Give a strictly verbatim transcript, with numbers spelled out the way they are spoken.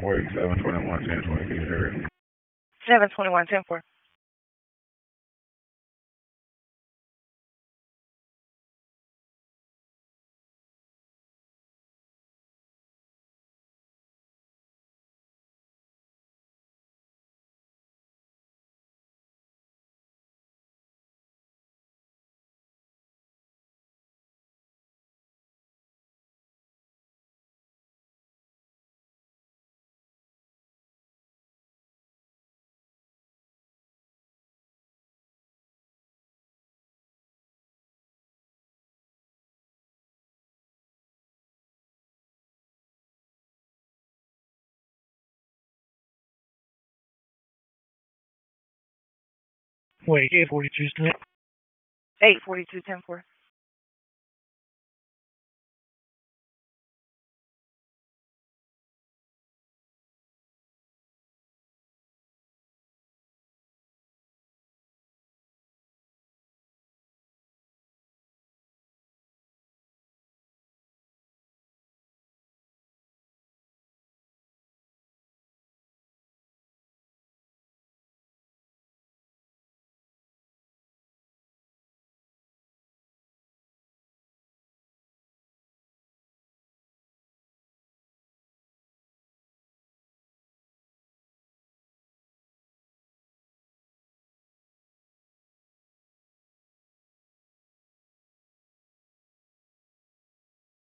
Wait, seven twenty-one, ten twenty, can you hear it? seven twenty-one, ten four. Wait, eight forty-two, eight forty-two, ten four.